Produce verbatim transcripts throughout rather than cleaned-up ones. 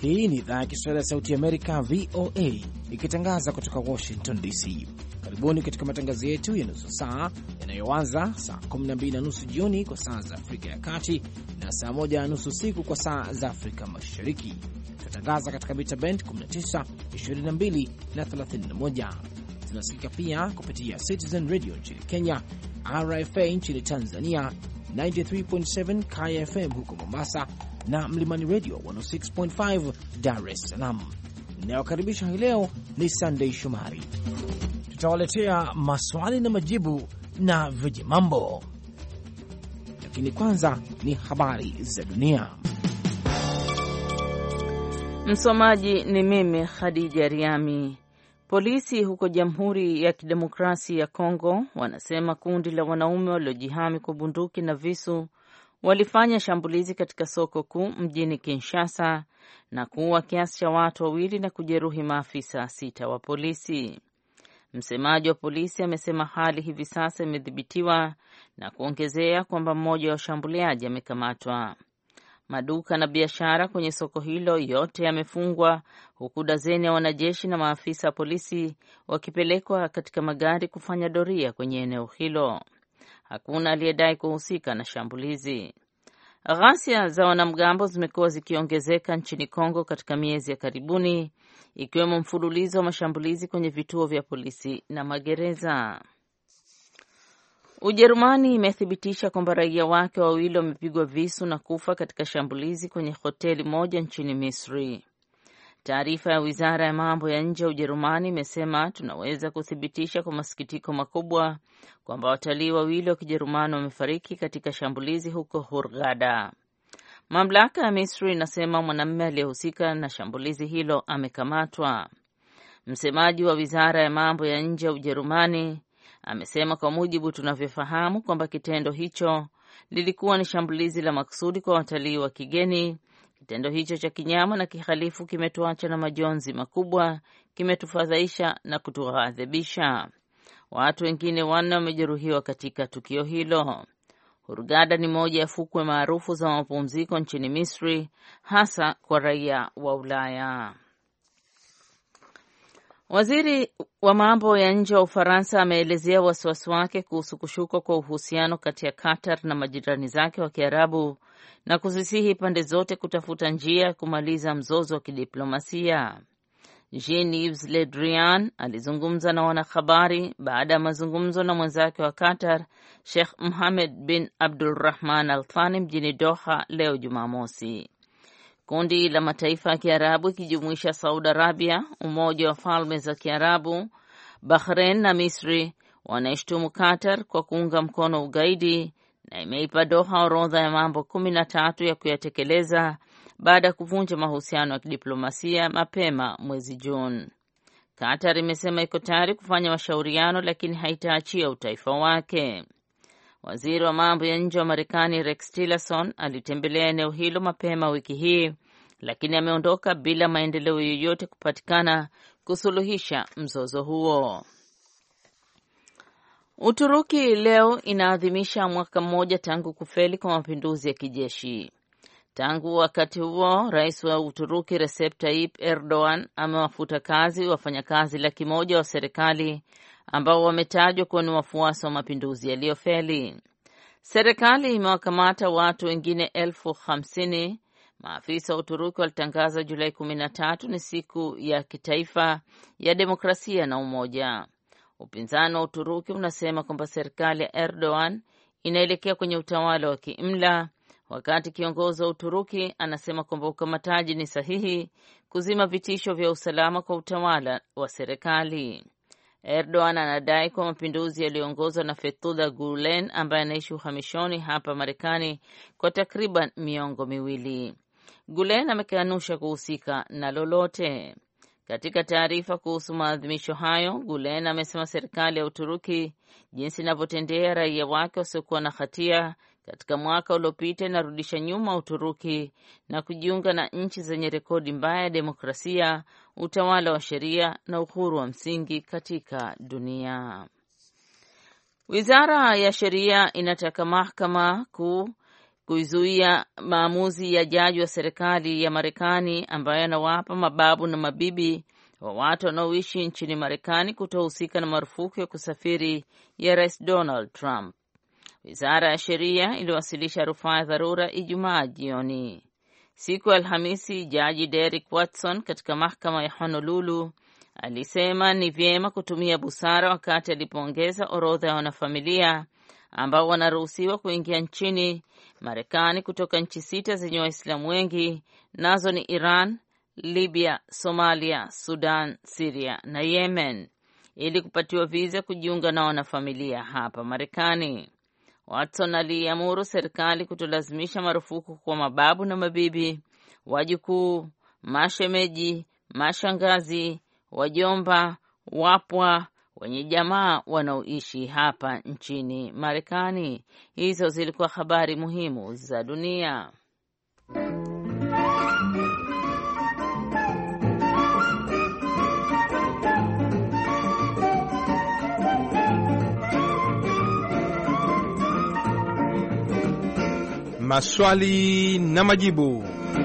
Hii ni idhaa ya Kiswahili ya Sauti ya Amerika, V O A, ikitangaza kutoka Washington D C. Karibuni katika matangazo yetu ya nusu saa yanayoanza saa kumi na mbili na nusu jioni kwa saa za Afrika ya Kati na saa moja na nusu usiku kwa saa za Afrika Mashariki. Tunatangaza katika mita band kumi na tisa, ishirini na mbili na thelathini na moja. Tunasikika pia kupitia Citizen Radio nchini Kenya, R F A nchini Tanzania, tisini na tatu nukta saba K F M huko Mombasa na Mlimani Radio mia sita nukta tano Dar es Salaam. Ninayokaribisha hii leo ni Sunday Shomari. Tutawaletea maswali na majibu na viji mambo, lakini kwanza ni habari za dunia. Msomaji ni mimi Khadija Riami. Polisi huko Jamhuri ya Kidemokrasia ya Kongo wanasema kundi la wanaume waliojihami kwa bunduki na visu walifanya shambulizi katika soko kuu mjini Kinshasa na kuua kiasi cha watu wawili na kujeruhi maafisa sita wa polisi. Msemaji wa polisi amesema hali hivi sasa imedhibitiwa na kuongezea kwamba mmoja wa washambuliaji amekamatwa. Maduka na biashara kwenye soko hilo yote yamefungwa, huku dazeni ya wanajeshi na maafisa wa polisi wakipelekwa katika magari kufanya doria kwenye eneo hilo. Hakuna aliyedai kuhusika na shambulizi. Ghasia za wanamgambo zimekuwa zikiongezeka nchini Kongo katika miezi ya karibuni, ikiwemo mfululizo wa mashambulizi kwenye vituo vya polisi na magereza. Ujerumani imethibitisha kwamba raia wake wawili wamepigwa visu na kufa katika shambulizi kwenye hoteli moja nchini Misri. Taarifa ya Wizara ya Mambo ya Nje ya Ujerumani imesema, tunaweza kuthibitisha kwa masikitiko makubwa kwamba watalii wawili wa Kijerumani wamefariki katika shambulizi huko Hurghada. Mamlaka ya Misri inasema mwanamume aliyehusika na shambulizi hilo amekamatwa. Msemaji wa Wizara ya Mambo ya Nje ya Ujerumani amesema, kwa mujibu tunavyofahamu kwamba kitendo hicho lilikuwa ni shambulizi la makusudi kwa watalii wa kigeni. Kitendo hicho cha kinyama na kihalifu kimetuacha na majonzi makubwa, kimetufadhaisha na kutughadhibisha. Watu wengine wanne wamejeruhiwa katika tukio hilo. Hurghada ni moja ya fukwe maarufu za mapumziko nchini Misri, hasa kwa raia wa Ulaya. Waziri wa mambo ya nje wa Ufaransa ameelezea wasiwasi wake kuhusu kushuka kwa uhusiano kati ya Qatar na majirani zake wa Kiarabu na kuzisihi pande zote kutafuta njia ya kumaliza mzozo wa kidiplomasia. Jean-Yves Le Drian alizungumza na wanahabari baada ya mazungumzo na mwenzake wa Qatar, Sheikh Mohammed bin Abdulrahman Al Thani mjini Doha leo Jumamosi. Kundi la mataifa ya Kiarabu ikijumuisha Saudi Arabia, Umoja wa Falme za Kiarabu, Bahrain na Misri wanaishtumu Qatar kwa kuunga mkono ugaidi na imeipa Doha orodha ya mambo kumi na tatu ya kuyatekeleza baada ya kuvunja mahusiano ya kidiplomasia mapema mwezi Juni. Qatar imesema iko tayari kufanya mashauriano, lakini haitaachia utaifa wake. Waziri wa mambo ya nje wa Marekani Rex Tillerson alitembelea eneo hilo mapema wiki hii, lakini ameondoka bila maendeleo yoyote kupatikana kusuluhisha mzozo huo. Uturuki leo inaadhimisha mwaka mmoja tangu kufeli kwa mapinduzi ya kijeshi. Tangu wakati huo, rais wa Uturuki Recep Tayyip Erdogan amewafuta kazi wafanyakazi laki moja wa serikali ambao wametajwa kuwa ni wafuasi wa mapinduzi yaliyofeli. Serikali imewakamata watu wengine elfu hamsini. Maafisa wa Uturuki walitangaza Julai kumi na tatu ni siku ya kitaifa ya demokrasia na umoja. Upinzani wa Uturuki unasema kwamba serikali ya Erdogan inaelekea kwenye utawala wa kiimla, wakati kiongozi wa Uturuki anasema kwamba ukamataji ni sahihi kuzima vitisho vya usalama kwa utawala wa serikali. Erdogan anadai kwa mapinduzi yaliyoongozwa na Fethullah Gulen ambaye anaishi uhamishoni hapa Marekani kwa takriban miongo miwili. Gulen amekanusha kuhusika na lolote. Katika taarifa kuhusu maadhimisho hayo, Gulen amesema serikali ya Uturuki jinsi inavyotendea raia wake wasiokuwa na hatia katika mwaka uliopita inarudisha nyuma Uturuki na kujiunga na nchi zenye rekodi mbaya ya demokrasia, utawala wa sheria na uhuru wa msingi katika dunia. Wizara ya Sheria inataka mahakama kuu kuizuia maamuzi ya jaji wa serikali ya Marekani ambayo yanawapa mababu na mabibi wa watu wanaoishi nchini Marekani kutohusika na marufuku ya kusafiri ya Rais Donald Trump. Wizara ya Sheria iliwasilisha rufaa ya dharura Ijumaa jioni. Siku ya Alhamisi, Jaji Derek Watson katika mahakama ya Honolulu alisema ni vyema kutumia busara wakati alipoongeza orodha ya wanafamilia ambao wanaruhusiwa kuingia nchini Marekani kutoka nchi sita zenye Waislamu wengi, nazo ni Iran, Libya, Somalia, Sudan, Syria na Yemen, ili kupatiwa viza kujiunga na wanafamilia hapa Marekani. Watson aliamuru serikali kutolazimisha marufuku kwa mababu na mabibi, wajukuu, mashemeji, mashangazi, wajomba, wapwa, wenye jamaa wanaoishi hapa nchini Marekani. Hizo zilikuwa habari muhimu za dunia. Maswali na majibu.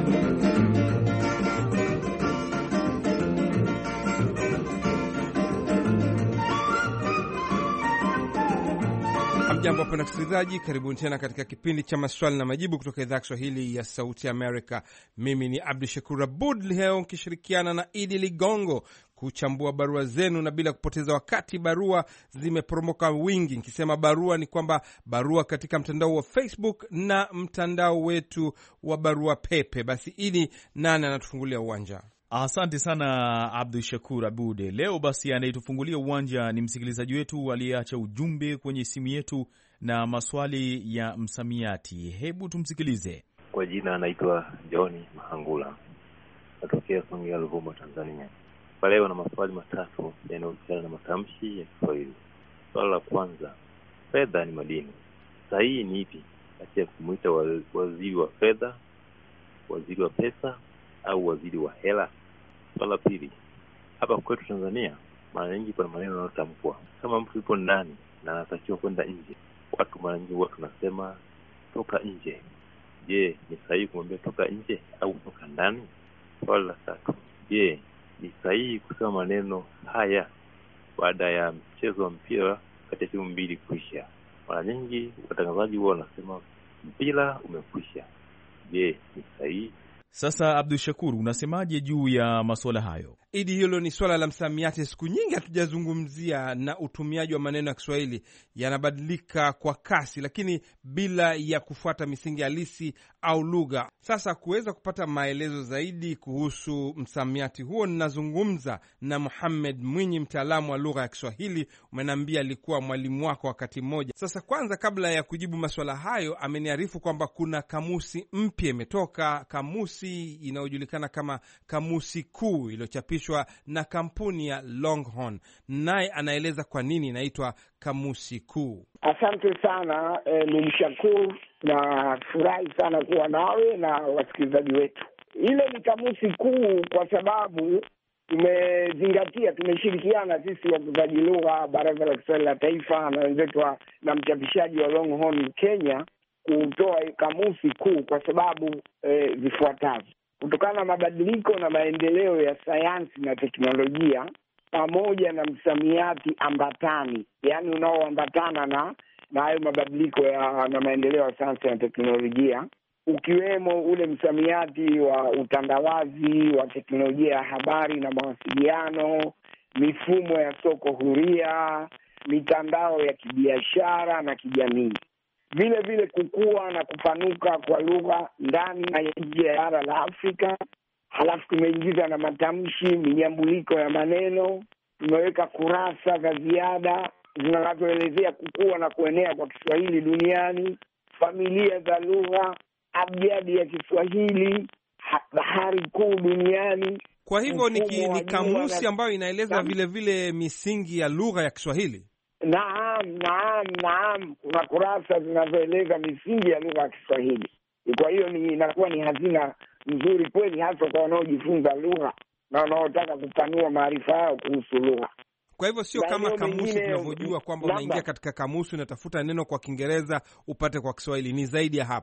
Jambo hapo msikilizaji, karibuni tena katika kipindi cha maswali na majibu kutoka idhaa ya Kiswahili ya Sauti Amerika. Mimi ni Abdu Shakur Abud, leo nikishirikiana na Idi Ligongo kuchambua barua zenu, na bila kupoteza wakati, barua zimeporomoka wingi. Nikisema barua ni kwamba barua katika mtandao wa Facebook na mtandao wetu wa barua pepe. Basi Idi, nani anatufungulia uwanja? Asante sana Abdu Shakur Abude. Leo basi anayetufungulia uwanja ni msikilizaji wetu aliyeacha ujumbe kwenye simu yetu na maswali ya msamiati. Hebu tumsikilize. Kwa jina anaitwa John Mahangula, natokea Songea, Ruvuma, Tanzania. Kwa leo na maswali matatu yanayohusiana na matamshi ya Kiswahili. Swali la kwanza, fedha ni madini. Sahihi ni ipi kati ya kumuita waziri wa fedha, waziri wa pesa au waziri wa hela? Swali la pili, hapa kwetu Tanzania mara nyingi kuna maneno yanayotamkwa kama mtu yupo ndani na anatakiwa kwenda nje. Watu mara nyingi watu tunasema toka nje. Je, ni sahihi kumwambia toka nje au toka ndani? Swali la tatu, je, ni sahihi kusema maneno haya baada ya mchezo wa mpira kati ya timu mbili kuisha? Mara nyingi watangazaji wao wanasema mpira umekwisha. Je, ni sahihi? Sasa Abdul Shakur, unasemaje juu ya masuala hayo? Idi, hilo ni swala la msamiati. Siku nyingi hatujazungumzia, na utumiaji wa maneno ya Kiswahili yanabadilika kwa kasi, lakini bila ya kufuata misingi halisi au lugha. Sasa kuweza kupata maelezo zaidi kuhusu msamiati huo, ninazungumza na Muhammad Mwinyi, mtaalamu wa lugha ya Kiswahili. Umenambia alikuwa mwalimu wako wakati mmoja. Sasa kwanza, kabla ya kujibu masuala hayo, ameniarifu kwamba kuna kamusi mpya imetoka, kamusi inayojulikana kama Kamusi Kuu, iliyochapishwa na kampuni ya Longhorn. Naye anaeleza kwa nini inaitwa Kamusi Kuu. Asante sana Lumshakuru, na furahi sana kuwa nawe na wasikilizaji wetu. Ile ni Kamusi Kuu kwa sababu tumezingatia, tumeshirikiana sisi wakuzaji lugha, Baraza la Kiswahili la Taifa na wenzetu na mchapishaji wa Longhorn Kenya, kutoa Kamusi Kuu kwa sababu e, zifuatazo. Kutokana na mabadiliko na maendeleo ya sayansi na teknolojia pamoja na msamiati ambatani, yani unaoambatana na na hayo mabadiliko ya na maendeleo ya sayansi na teknolojia, ukiwemo ule msamiati wa utandawazi wa teknolojia ya habari na mawasiliano, mifumo ya soko huria, mitandao ya kibiashara na kijamii. Vile vile kukua na kupanuka kwa lugha ndani na nje ya bara la Afrika. Halafu tumeingiza na matamshi, minyambuliko ya maneno, tumeweka kurasa za ziada zinazoelezea kukua na kuenea kwa Kiswahili duniani, familia za lugha, abjadi ya Kiswahili, bahari kuu duniani. Kwa hivyo ni, ni kamusi ambayo inaeleza vile vile misingi ya lugha ya Kiswahili. Naam, naam, naam. Kuna kurasa zinazoeleza misingi ya lugha ya Kiswahili. Kwa hiyo ni inakuwa ni hazina nzuri kweli, hasa kwa wanaojifunza lugha na wanaotaka kupanua maarifa yao kuhusu lugha. Kwa hivyo sio kama kamusi tunavyojua kwamba unaingia katika kamusi unatafuta neno kwa Kiingereza upate kwa Kiswahili. Ni zaidi ya hapo.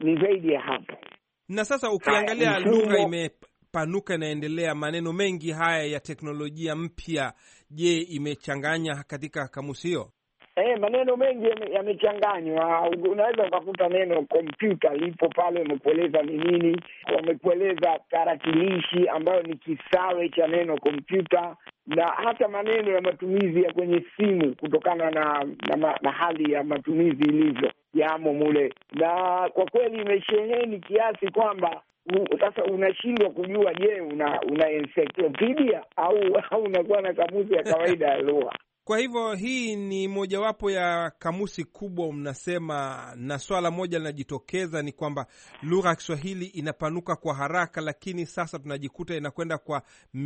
ni zaidi ya hapo. Na sasa ukiangalia lugha imepanuka, inaendelea, maneno mengi haya ya teknolojia mpya, je, imechanganya katika kamusi hiyo? Eh, maneno mengi yamechanganywa. Unaweza ukakuta neno kompyuta lipo pale, wamekueleza ni nini, wamekueleza tarakilishi ambayo ni kisawe cha neno kompyuta, na hata maneno ya matumizi ya kwenye simu kutokana na na, na hali ya matumizi ilivyo yamo mule, na kwa kweli imesheheni kiasi kwamba sasa unashindwa kujua, je, una una encyclopedia au au unakuwa na kamusi ya kawaida ya lugha. Kwa hivyo hii ni mojawapo ya kamusi kubwa mnasema, na swala moja linajitokeza ni kwamba lugha ya Kiswahili inapanuka kwa haraka, lakini sasa tunajikuta inakwenda kwa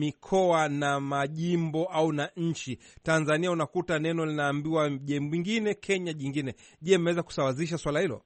mikoa na majimbo au na nchi. Tanzania unakuta neno linaambiwa jingine, Kenya jingine. Je, mmeweza kusawazisha swala hilo?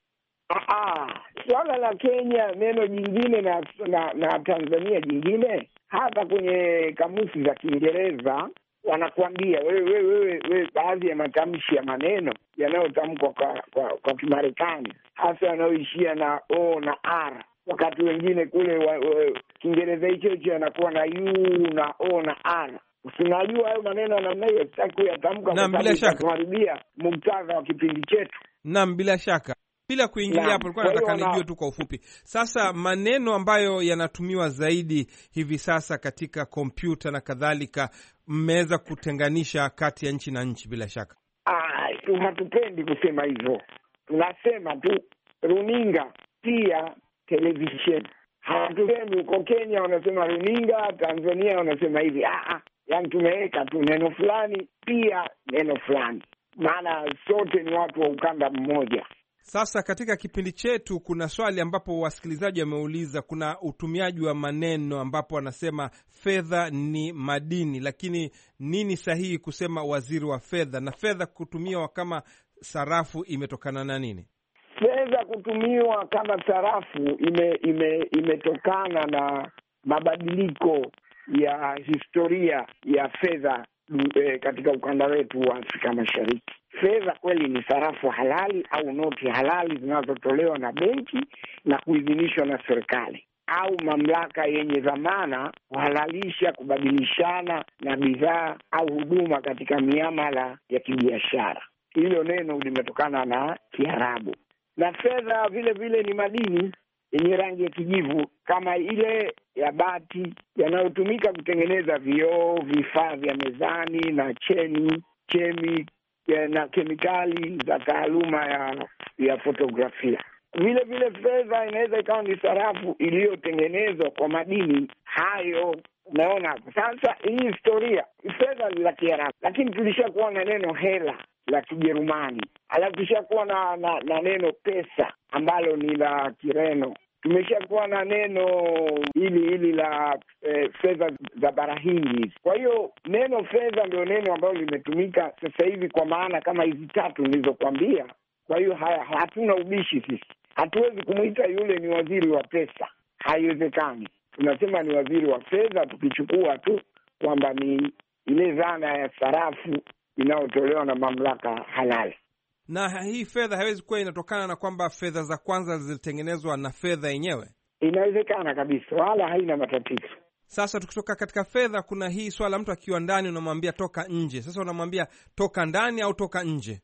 Ah, swala la Kenya neno jingine na, na, na Tanzania jingine, hata kwenye kamusi za Kiingereza wanakuambia wewe wewe wewe baadhi ya matamshi ya maneno yanayotamkwa kwa kwa, kwa Kimarekani, hasa yanayoishia na o na r, wakati wengine kule wa, wa, Kiingereza hicho hicho yanakuwa na u na o na r. Usinajua hayo maneno namna hiyo, sitaki kuyatamka kwa sababu itaharibia muktadha wa kipindi chetu. Naam, bila shaka. Bila kuingilia hapo, nilikuwa nataka nijue tu kwa ufupi. Sasa maneno ambayo yanatumiwa zaidi hivi sasa katika kompyuta na kadhalika, mmeweza kutenganisha kati ya nchi na nchi bila shaka? Ah, hatupendi kusema hivyo. Tunasema tu runinga pia television. Hatusemi uko Kenya wanasema runinga, Tanzania wanasema hivi. Ah ah, yani tumeweka tu neno fulani pia neno fulani, maana sote ni watu wa ukanda mmoja. Sasa katika kipindi chetu kuna swali ambapo wasikilizaji wameuliza, kuna utumiaji wa maneno ambapo wanasema fedha ni madini, lakini nini sahihi kusema waziri wa fedha, na fedha kutumiwa kama sarafu imetokana na nini? Fedha kutumiwa kama sarafu ime, ime, imetokana na mabadiliko ya historia ya fedha e, katika ukanda wetu wa Afrika Mashariki. Fedha kweli ni sarafu halali au noti halali zinazotolewa na benki na kuidhinishwa na serikali au mamlaka yenye dhamana kuhalalisha kubadilishana na bidhaa au huduma katika miamala ya kibiashara. Hilo neno limetokana na Kiarabu. Na fedha vile vile ni madini yenye rangi ya kijivu kama ile ya bati, yanayotumika kutengeneza vioo, vifaa vya mezani na cheni, chemi na kemikali za taaluma ya ya fotografia. Vile vile fedha inaweza ikawa ni sarafu iliyotengenezwa kwa madini hayo. Unaona, sasa hii historia, fedha ni la Kiarabu, lakini tulishakuwa na neno hela la Kijerumani, alafu tulishakuwa na, na, na neno pesa ambalo ni la Kireno. Tumeshakuwa na neno hili hili la e, fedha za bara Hindi. Kwa hiyo neno fedha ndio neno ambalo limetumika sasa hivi kwa maana kama hizi tatu nilizokuambia. Kwa hiyo hatuna ubishi sisi. Hatuwezi kumuita yule ni waziri wa pesa, haiwezekani. Tunasema ni waziri wa fedha, tukichukua tu kwamba ni ile dhana ya sarafu inayotolewa na mamlaka halali. Na hii fedha haiwezi kuwa inatokana na kwamba fedha za kwanza zilitengenezwa na fedha yenyewe. Inawezekana kabisa, wala haina matatizo. Sasa tukitoka katika fedha, kuna hii swala, mtu akiwa ndani unamwambia toka nje. Sasa unamwambia toka ndani au toka nje?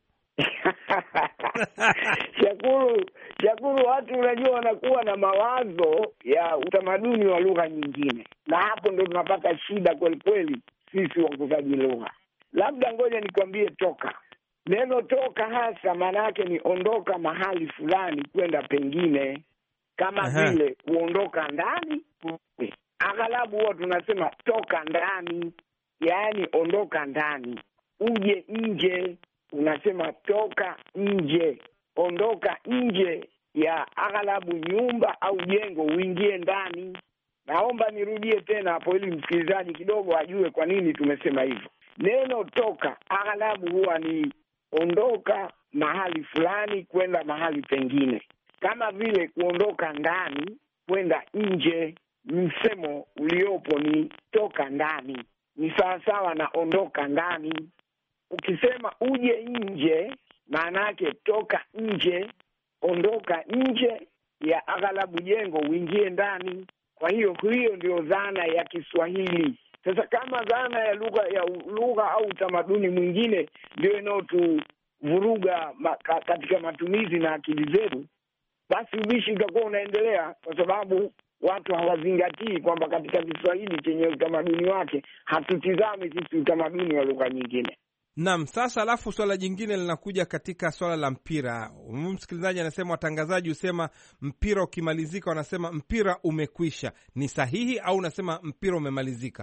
Shakuru, Shakuru, watu unajua wanakuwa na mawazo ya utamaduni wa lugha nyingine, na hapo ndo tunapata shida kweli kweli sisi wakuzaji lugha. Labda ngoja nikwambie toka. Neno toka hasa maana yake ni ondoka mahali fulani kwenda pengine, kama vile kuondoka ndani. Aghalabu huwa tunasema toka ndani, yaani ondoka ndani. Uje nje, unasema toka nje. Ondoka nje ya aghalabu nyumba au jengo uingie ndani. Naomba nirudie tena hapo ili msikilizaji kidogo ajue kwa nini tumesema hivyo. Neno toka aghalabu huwa ni ondoka mahali fulani kwenda mahali pengine, kama vile kuondoka ndani kwenda nje. Msemo uliopo ni toka ndani, ni sawasawa na ondoka ndani. Ukisema uje nje, maana yake toka nje, ondoka nje, ya aghalabu jengo uingie ndani. Kwa hiyo hiyo ndio dhana ya Kiswahili. Sasa kama dhana ya lugha ya lugha au utamaduni mwingine ndio inayotuvuruga ma, katika matumizi na akili zetu, basi ubishi utakuwa unaendelea, kwa sababu watu hawazingatii kwamba katika Kiswahili chenye utamaduni wake hatutizami sisi utamaduni wa lugha nyingine. Naam, sasa alafu swala jingine linakuja katika swala la mpira. Msikilizaji anasema watangazaji husema mpira ukimalizika wanasema mpira umekwisha. Ni sahihi au unasema mpira umemalizika?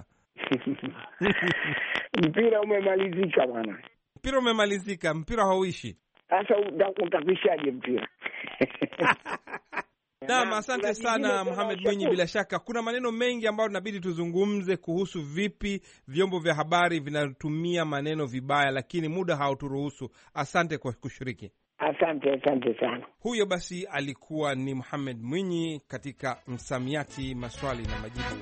Mpira umemalizika bwana. Mpira umemalizika, mpira hauishi. Sasa utakwishaje mpira? Naam, asante sana Mohamed Mwinyi. Bila shaka kuna maneno mengi ambayo tunabidi tuzungumze kuhusu vipi vyombo vya habari vinatumia maneno vibaya, lakini muda hauturuhusu. Asante kwa kushiriki. Asante, asante sana. Huyo basi alikuwa ni Mohamed Mwinyi katika msamiati maswali na majibu.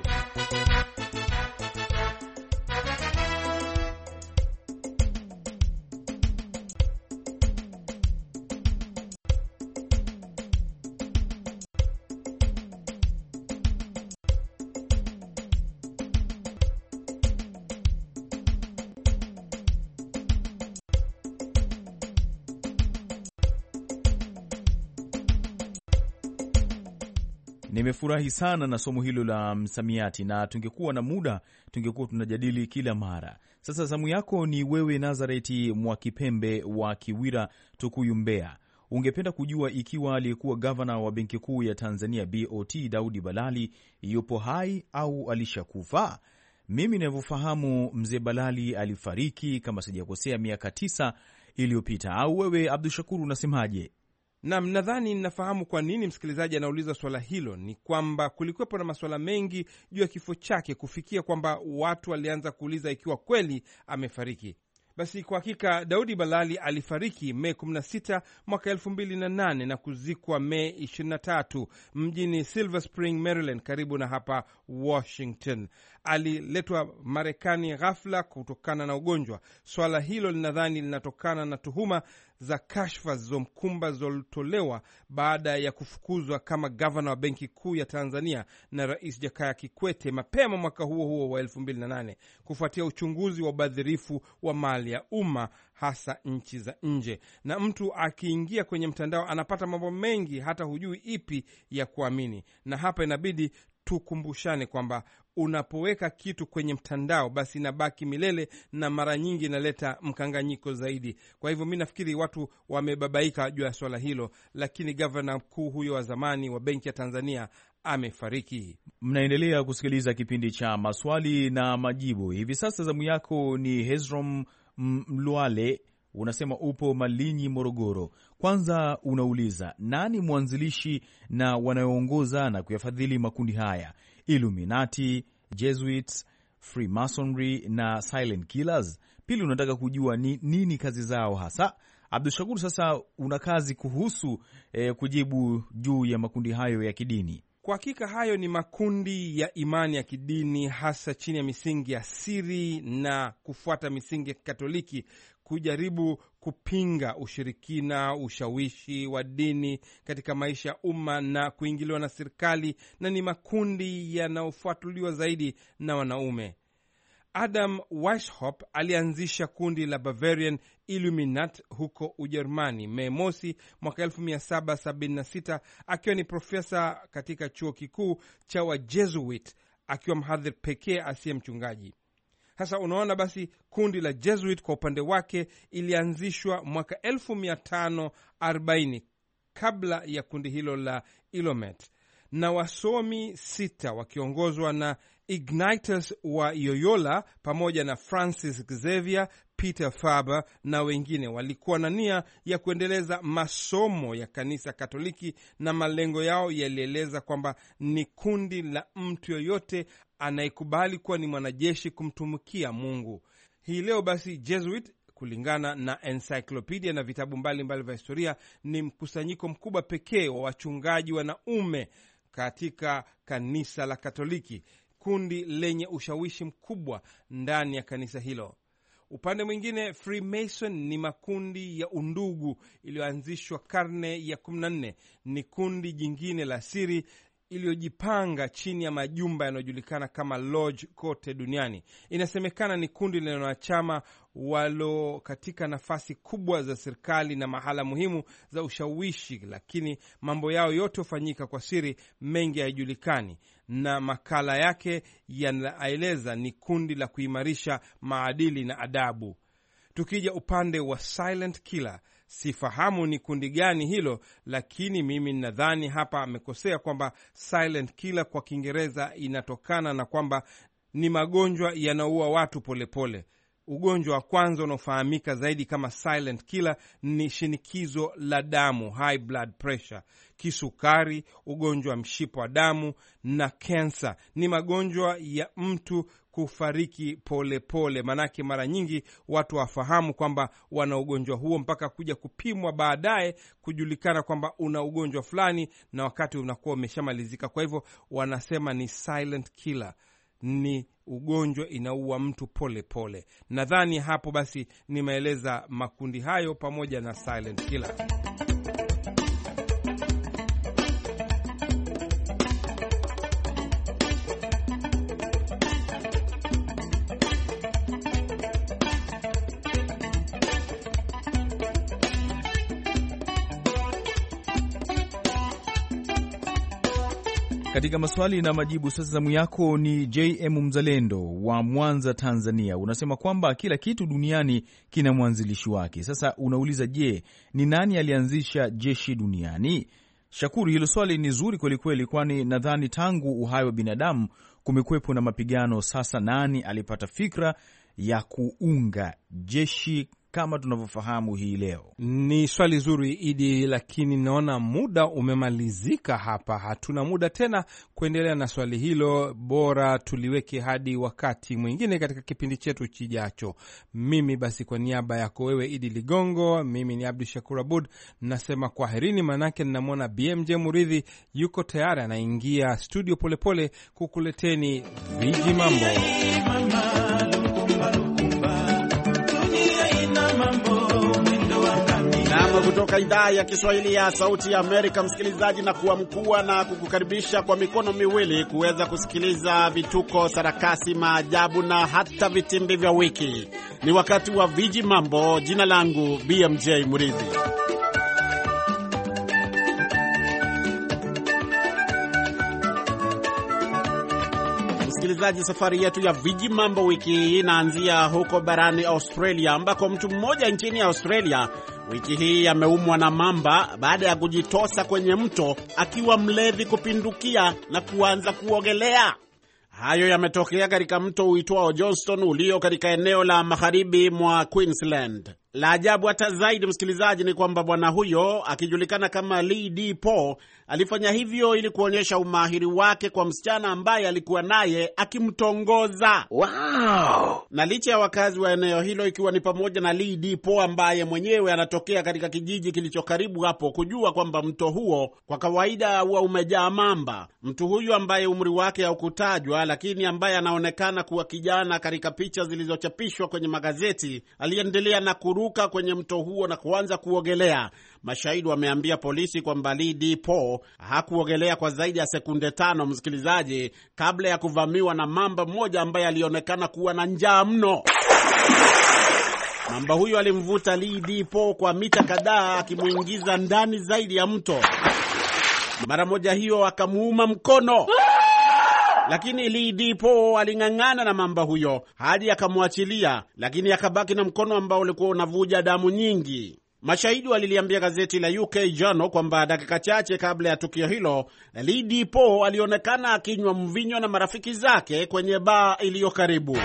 Nimefurahi sana na somo hilo la msamiati, na tungekuwa na muda tungekuwa tunajadili kila mara. Sasa zamu yako ni wewe, Nazareti Mwakipembe wa Kiwira, Tukuyu, Mbeya. Ungependa kujua ikiwa aliyekuwa gavana wa Benki Kuu ya Tanzania B O T Daudi Balali yupo hai au alishakufa. Mimi ninavyofahamu mzee Balali alifariki kama sijakosea miaka tisa iliyopita. Au wewe Abdushakuru unasemaje? Naam, nadhani ninafahamu kwa nini msikilizaji anauliza swala hilo. Ni kwamba kulikuwepo na masuala mengi juu ya kifo chake kufikia kwamba watu walianza kuuliza ikiwa kweli amefariki. Basi kwa hakika Daudi Balali alifariki Mei kumi na sita mwaka elfu mbili na nane na kuzikwa Mei ishirini na tatu mjini Silver Spring, Maryland, karibu na hapa Washington. Aliletwa Marekani ghafla kutokana na ugonjwa. Swala hilo linadhani linatokana na tuhuma za kashfa zilizomkumba zilizotolewa baada ya kufukuzwa kama gavana wa Benki Kuu ya Tanzania na Rais Jakaya Kikwete mapema mwaka huo huo wa elfu mbili na nane kufuatia uchunguzi wa ubadhirifu wa mali ya umma hasa nchi za nje. Na mtu akiingia kwenye mtandao anapata mambo mengi, hata hujui ipi ya kuamini. Na hapa inabidi tukumbushane kwamba unapoweka kitu kwenye mtandao basi inabaki milele, na mara nyingi inaleta mkanganyiko zaidi. Kwa hivyo mimi nafikiri watu wamebabaika juu ya swala hilo, lakini gavana mkuu huyo wa zamani wa Benki ya Tanzania amefariki. Mnaendelea kusikiliza kipindi cha maswali na majibu. Hivi sasa zamu yako ni Hezrom Mlwale, unasema upo Malinyi, Morogoro. Kwanza unauliza nani mwanzilishi na wanaoongoza na kuyafadhili makundi haya: Illuminati, Jesuits, Freemasonry na Silent Killers. Pili unataka kujua ni nini kazi zao hasa. Abdushakuru, sasa una kazi kuhusu eh, kujibu juu ya makundi hayo ya kidini. Kwa hakika hayo ni makundi ya imani ya kidini, hasa chini ya misingi ya siri na kufuata misingi ya Katoliki, kujaribu kupinga ushirikina, ushawishi wa dini katika maisha ya umma na kuingiliwa na serikali, na ni makundi yanayofuatuliwa zaidi na wanaume. Adam Weishaupt alianzisha kundi la Bavarian Illuminati huko Ujerumani Mei mosi mwaka elfu mia saba sabini na sita akiwa ni profesa katika chuo kikuu cha Wajesuit, akiwa mhadhiri pekee asiye mchungaji. Sasa unaona, basi kundi la Jesuit kwa upande wake ilianzishwa mwaka elfu mia tano arobaini kabla ya kundi hilo la Illuminati, na wasomi sita wakiongozwa na Ignatius wa Loyola pamoja na Francis Xavier, Peter Faber na wengine walikuwa na nia ya kuendeleza masomo ya kanisa Katoliki, na malengo yao yalieleza kwamba ni kundi la mtu yoyote anayekubali kuwa ni mwanajeshi kumtumikia Mungu. Hii leo basi Jesuit, kulingana na encyclopedia na vitabu mbalimbali vya historia, ni mkusanyiko mkubwa pekee wa wachungaji wanaume katika kanisa la Katoliki, kundi lenye ushawishi mkubwa ndani ya kanisa hilo. Upande mwingine, Freemason ni makundi ya undugu iliyoanzishwa karne ya kumi na nne. Ni kundi jingine la siri iliyojipanga chini ya majumba yanayojulikana kama lodge kote duniani. Inasemekana ni kundi lenye wanachama walo katika nafasi kubwa za serikali na mahala muhimu za ushawishi, lakini mambo yao yote hufanyika kwa siri, mengi hayajulikani, na makala yake yanaeleza ni kundi la kuimarisha maadili na adabu. Tukija upande wa silent killer, sifahamu ni kundi gani hilo, lakini mimi nadhani hapa amekosea kwamba silent killer kwa Kiingereza inatokana na kwamba ni magonjwa yanaua watu polepole pole. Ugonjwa wa kwanza unaofahamika zaidi kama silent killer ni shinikizo la damu, high blood pressure, kisukari, ugonjwa wa mshipa wa damu na kansa. Ni magonjwa ya mtu kufariki polepole pole. Manake mara nyingi watu wafahamu kwamba wana ugonjwa huo mpaka kuja kupimwa baadaye kujulikana kwamba una ugonjwa fulani, na wakati unakuwa umeshamalizika. Kwa hivyo wanasema ni silent killer, ni ugonjwa inaua mtu pole pole. Nadhani hapo basi nimeeleza makundi hayo pamoja na silent killer. Katika maswali na majibu sasa, zamu yako ni J M Mzalendo wa Mwanza, Tanzania. Unasema kwamba kila kitu duniani kina mwanzilishi wake. Sasa unauliza, je, ni nani alianzisha jeshi duniani? Shakuru, hilo swali ni zuri kweli kweli, kwani nadhani tangu uhai wa binadamu kumekuwepo na mapigano. Sasa nani alipata fikra ya kuunga jeshi kama tunavyofahamu hii leo? Ni swali zuri Idi, lakini naona muda umemalizika hapa. Hatuna muda tena kuendelea na swali hilo, bora tuliweke hadi wakati mwingine katika kipindi chetu kijacho. Mimi basi kwa niaba yako wewe Idi Ligongo, mimi ni Abdu Shakur Abud, nasema kwaherini, manake ninamwona B M J Muridhi yuko tayari, anaingia studio polepole pole kukuleteni viji mambo. Kutoka idhaa ya Kiswahili ya Sauti ya Amerika, msikilizaji, na kuwa mkuu na kukukaribisha kwa mikono miwili kuweza kusikiliza vituko, sarakasi, maajabu na hata vitimbi vya wiki. Ni wakati wa viji mambo. Jina langu B M J Muridhi. Msikilizaji, safari yetu ya viji mambo wiki hii inaanzia huko barani Australia, ambako mtu mmoja nchini Australia wiki hii ameumwa na mamba baada ya kujitosa kwenye mto akiwa mlevi kupindukia na kuanza kuogelea. Hayo yametokea katika mto uitwao Johnston ulio katika eneo la magharibi mwa Queensland. La ajabu hata zaidi, msikilizaji, ni kwamba bwana huyo akijulikana kama Lee D. Paul alifanya hivyo ili kuonyesha umahiri wake kwa msichana ambaye alikuwa naye akimtongoza. Wow! Na licha ya wakazi wa eneo hilo, ikiwa ni pamoja na Lee D. Paul ambaye mwenyewe anatokea katika kijiji kilicho karibu hapo, kujua kwamba mto huo kwa kawaida huwa umejaa mamba, mtu huyu ambaye umri wake haukutajwa lakini ambaye anaonekana kuwa kijana katika picha zilizochapishwa kwenye magazeti, aliendelea na kuru kwenye mto huo na kuanza kuogelea. Mashahidi wameambia polisi kwamba Lee D. Paul hakuogelea kwa zaidi ya sekunde tano, msikilizaji, kabla ya kuvamiwa na mamba mmoja ambaye alionekana kuwa na njaa mno. Mamba huyo alimvuta Lee D. Paul kwa mita kadhaa akimuingiza ndani zaidi ya mto. Mara moja hiyo akamuuma mkono. Lakini Lee D. Paul aling'ang'ana na mamba huyo hadi akamwachilia, lakini akabaki na mkono ambao ulikuwa unavuja damu nyingi. Mashahidi waliliambia gazeti la U K Journal kwamba dakika chache kabla ya tukio hilo, Lee D. Paul alionekana akinywa mvinyo na marafiki zake kwenye baa iliyo karibu.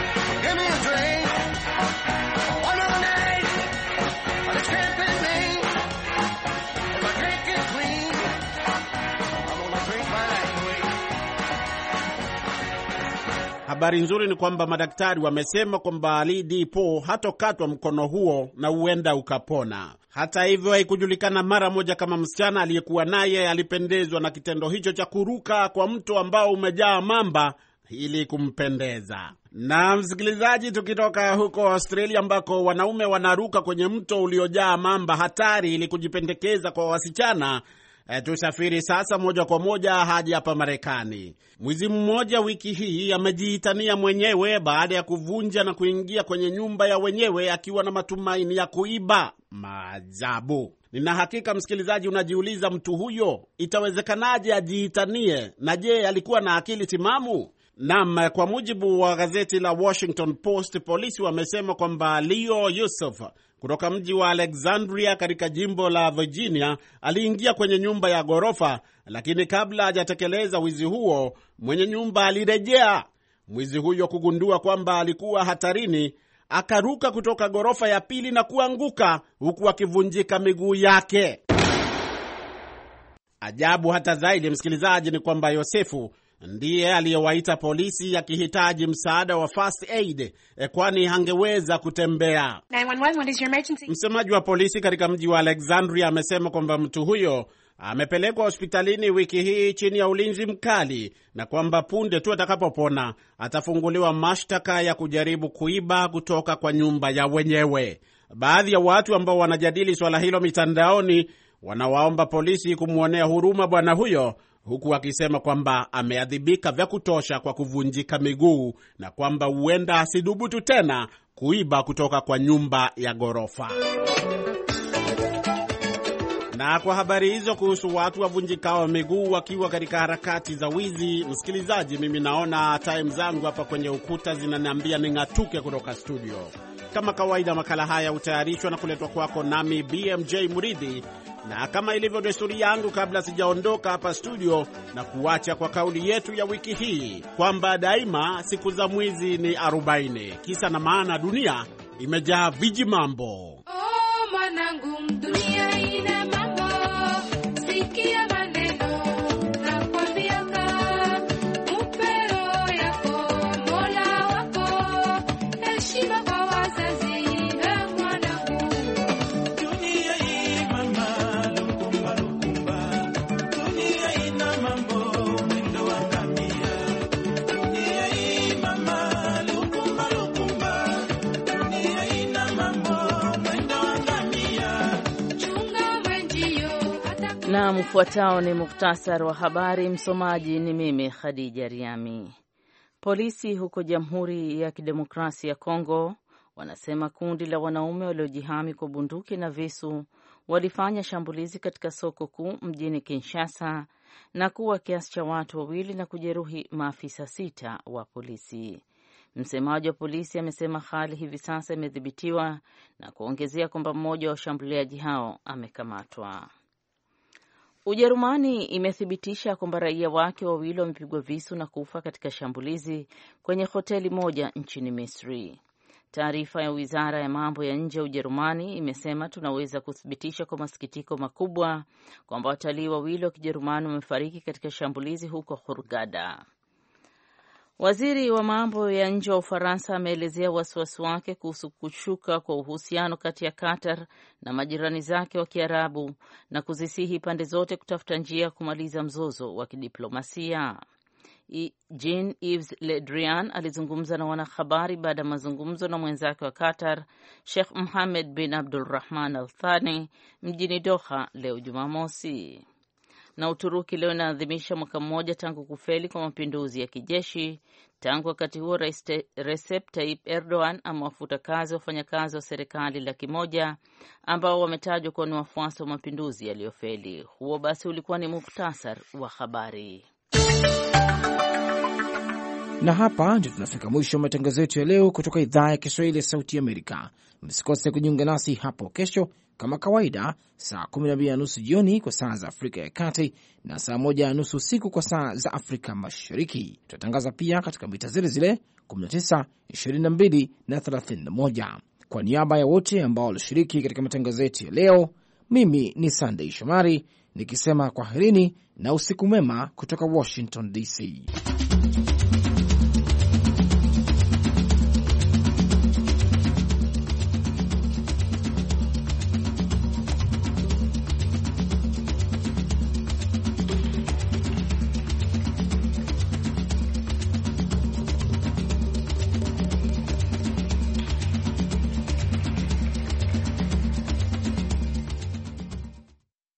Habari nzuri ni kwamba madaktari wamesema kwamba Lee D. Paul hatokatwa mkono huo na huenda ukapona. Hata hivyo, haikujulikana mara moja kama msichana aliyekuwa naye alipendezwa na kitendo hicho cha kuruka kwa mto ambao umejaa mamba. ili kumpendeza. Na msikilizaji, tukitoka huko Australia ambako wanaume wanaruka kwenye mto uliojaa mamba hatari ili kujipendekeza kwa wasichana, E, tusafiri sasa moja kwa moja hadi hapa Marekani. Mwizi mmoja wiki hii amejiitania mwenyewe baada ya kuvunja na kuingia kwenye nyumba ya wenyewe akiwa na matumaini ya kuiba. Maajabu. Nina hakika msikilizaji unajiuliza, mtu huyo itawezekanaje ajiitanie, na je, alikuwa na akili timamu? Naam, kwa mujibu wa gazeti la Washington Post, polisi wamesema kwamba Leo Yusuf kutoka mji wa Alexandria katika jimbo la Virginia aliingia kwenye nyumba ya ghorofa, lakini kabla hajatekeleza wizi huo, mwenye nyumba alirejea. Mwizi huyo kugundua kwamba alikuwa hatarini, akaruka kutoka ghorofa ya pili na kuanguka huku akivunjika miguu yake. Ajabu hata zaidi, msikilizaji, ni kwamba Yosefu ndiye aliyewaita polisi akihitaji msaada wa first aid, kwani hangeweza kutembea. nine one one, what is your emergency? Msemaji wa polisi katika mji wa Alexandria amesema kwamba mtu huyo amepelekwa hospitalini wiki hii chini ya ulinzi mkali, na kwamba punde tu atakapopona atafunguliwa mashtaka ya kujaribu kuiba kutoka kwa nyumba ya wenyewe. Baadhi ya watu ambao wanajadili swala hilo mitandaoni wanawaomba polisi kumwonea huruma bwana huyo, huku akisema kwamba ameadhibika vya kutosha kwa kuvunjika miguu na kwamba huenda asidhubutu tena kuiba kutoka kwa nyumba ya ghorofa. Na kwa habari hizo kuhusu watu wavunjikao miguu wakiwa katika harakati za wizi, msikilizaji, mimi naona time zangu hapa kwenye ukuta zinaniambia ning'atuke kutoka studio. Kama kawaida, makala haya hutayarishwa na kuletwa kwako nami B M J Muridhi, na kama ilivyo desturi yangu, kabla sijaondoka hapa studio, na kuacha kwa kauli yetu ya wiki hii kwamba daima siku za mwizi ni arobaini. Kisa na maana, dunia imejaa viji mambo. Oh, mwanangu, dunia ina mambo. Sikia maneno na kwambia ka upero yako Mola wako, heshima kwa wazazi na mwanangu. Dunia hii mama lukumba lukumba, dunia ina mambo mwendo wa ngamia. Dunia hii mama lukumba lukumba, dunia ina mambo mwendo wa ngamia. Chunga mwenjio hata. Na mfuatao ni muktasar wa habari. Msomaji ni mimi Khadija Riami. Polisi huko Jamhuri ya Kidemokrasia ya Kongo wanasema kundi la wanaume waliojihami kwa bunduki na visu walifanya shambulizi katika soko kuu mjini Kinshasa na kuwa kiasi cha watu wawili na kujeruhi maafisa sita wa polisi. Msemaji wa polisi amesema hali hivi sasa imedhibitiwa na kuongezea kwamba mmoja wa washambuliaji hao amekamatwa. Ujerumani imethibitisha kwamba raia wake wawili wamepigwa visu na kufa katika shambulizi kwenye hoteli moja nchini Misri. Taarifa ya Wizara ya Mambo ya Nje ya Ujerumani imesema, tunaweza kuthibitisha kwa masikitiko makubwa kwamba watalii wawili wa Kijerumani wamefariki katika shambulizi huko Hurghada. Waziri wa mambo ya nje wa Ufaransa ameelezea wasiwasi wake kuhusu kushuka kwa uhusiano kati ya Qatar na majirani zake wa Kiarabu na kuzisihi pande zote kutafuta njia ya kumaliza mzozo wa kidiplomasia. Jean-Yves Le Drian alizungumza na wanahabari baada ya mazungumzo na mwenzake wa Qatar, Sheikh Mohammed bin Abdulrahman Al Thani mjini Doha leo Jumamosi. Na Uturuki leo inaadhimisha mwaka mmoja tangu kufeli kwa mapinduzi ya kijeshi. Tangu wakati huo, Rais Recep Tayyip Erdogan amewafuta kazi wafanyakazi wa serikali laki moja ambao wametajwa kuwa ni wafuasi wa mapinduzi yaliyofeli. Huo basi ulikuwa ni muhtasar wa habari. Na hapa ndio tunafika mwisho wa matangazo yetu ya leo kutoka idhaa ya Kiswahili ya Sauti Amerika. Msikose kujiunga nasi hapo kesho kama kawaida, saa kumi na mbili na nusu jioni kwa saa za Afrika ya Kati na saa moja na nusu usiku kwa saa za Afrika Mashariki. Tutatangaza pia katika mita zile zile kumi na tisa, ishirini na mbili na thelathini na moja. Kwa niaba ya wote ambao walishiriki katika matangazo yetu ya leo, mimi ni Sunday Shomari nikisema kwaherini na usiku mwema kutoka Washington D C.